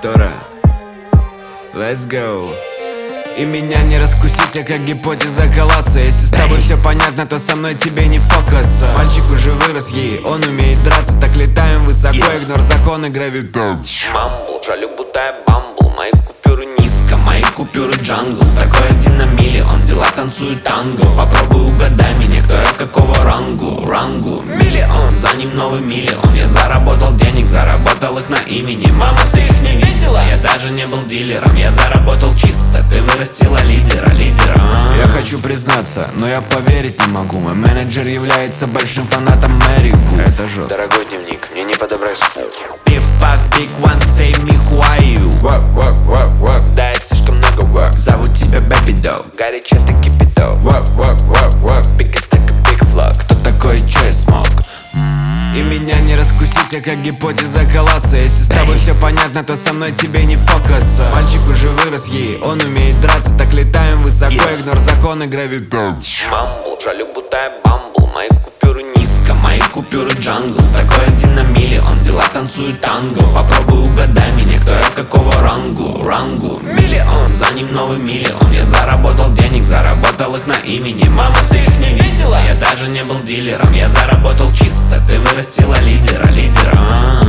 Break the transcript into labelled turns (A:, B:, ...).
A: Тора, let's go. И меня не раскусить, а как гипотеза коллапса. Если с тобой все понятно, то со мной тебе не фокаться. Мальчик уже вырос, он умеет драться. Так летаем высоко, игнор законы гравитации.
B: Мамбл, жалю, будто я бамбл. Мои купюры низко, мои купюры джангл. Такой один на миллион, дела танцуют танго. Попробуй угадай меня, кто я какого рангу. Миллион, за ним новый миллион. Я заработал денег, заработал их на имени. Мама, ты их не видела? Я даже не был дилером, я заработал чисто. Ты вырастила лидера.
A: Я хочу признаться, но я поверить не могу. Мой менеджер является большим фанатом Мэри Гу. Это жестко.
B: Дорогой дневник, мне не подобрать.
A: If I big one, say me who are you?
B: Work. Да, я слишком много work.
A: Зовут тебя Baby Doll.
B: Горячо ты кипяток. Work. Biggest like a big flock.
A: Кто такой, чё я смог? И меня не раскусить, а как гипотеза коллапса. Если с тобой все понятно, то со мной тебе не фокаться. Мальчик уже вырос, он умеет драться. Так летаем высоко, игнор законы гравитации.
B: Мамбл, жалю, будто я бамбл. Мои купюры низко, мои купюры джангл. Такой один на миллион, дела танцуют танго. Попробуй угадай меня, кто я какого рангу. Миллион, за ним новый миллион. Я заработал денег, заработал их на имени. Мама, ты их не видела? Я даже не был дилером, я заработал чисто. Ты вырастила лидера.